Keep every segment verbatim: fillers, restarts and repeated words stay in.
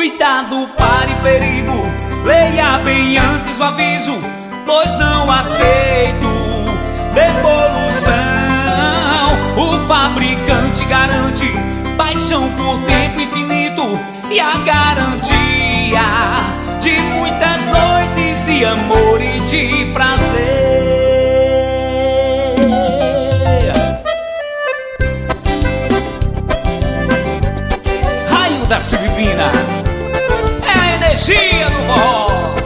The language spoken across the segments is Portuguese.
Cuidado, pare perigo, leia bem antes o aviso, pois não aceito devolução. O fabricante garante paixão por tempo infinito e a garantia de muitas noites de amor e de prazer. Raio da Silvina é a energia do forró.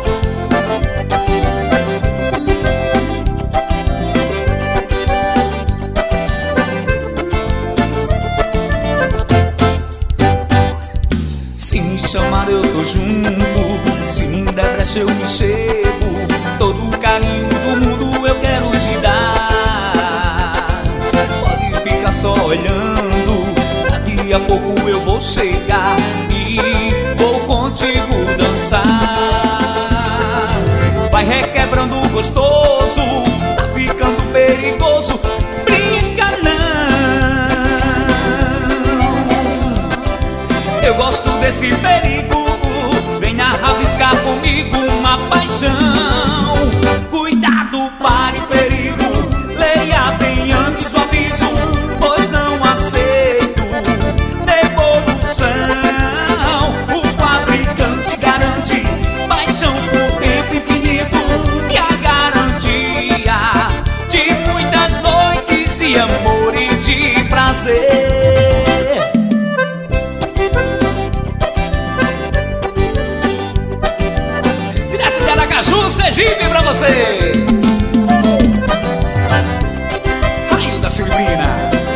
Se me chamar eu tô junto, se me der brecha eu me chego. Todo o carinho do mundo eu quero te dar. Pode ficar só olhando, daqui a pouco eu vou chegar e vou contigo dançar. Vai requebrando gostoso, tá ficando perigoso. Brinca não, eu gosto desse perigo. Venha rabiscar comigo uma paixão. Cuidado, pare perigo, leia bem antes o aviso, pois não aceito devolução. O fabricante garante paixão por tempo infinito e a garantia de muitas noites de amor e de prazer. Caju, Sergipe pra você. Raio da Silvina.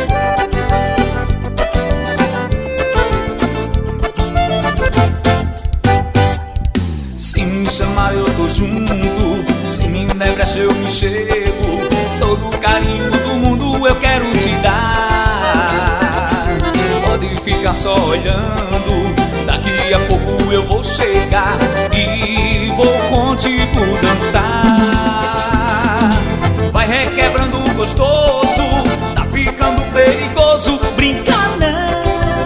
Se me chamar eu tô junto, se me der brecha eu me chego. Todo o carinho do mundo eu quero te dar. Pode ficar só olhando, daqui a pouco eu vou chegar e vou contigo dançar. Vai requebrando gostoso, tá ficando perigoso. Brinca não,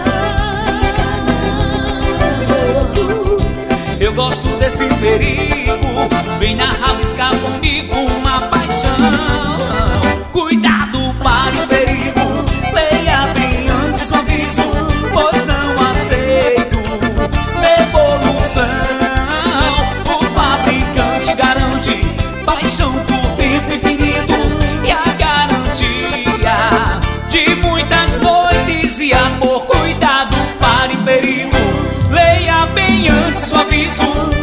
eu gosto desse perigo. Venha rabiscar comigo uma paixão. Cuidado, pare perigo, leia bem antes o aviso, pois não aceito devolução. Paixão por tempo infinito e a garantia de muitas noites e amor. Cuidado, pare perigo, leia bem antes o aviso,